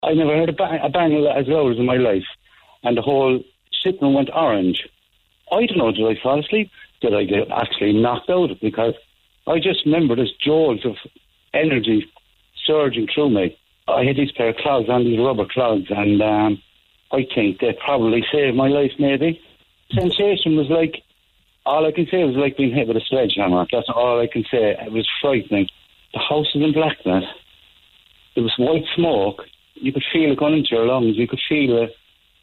I never heard a bang as loud as in my life. And the whole sitting room went orange. I don't know, did I fall asleep? Did I get actually knocked out? Because I just remember this jolt of energy surging through me. I had these pair of clogs on, these rubber clogs, and I think they probably saved my life, maybe. Sensation was like, all I can say was like being hit with a sledgehammer. That's all I can say. It was frightening. The house was in blackness. There was white smoke. You could feel it going into your lungs. You could feel it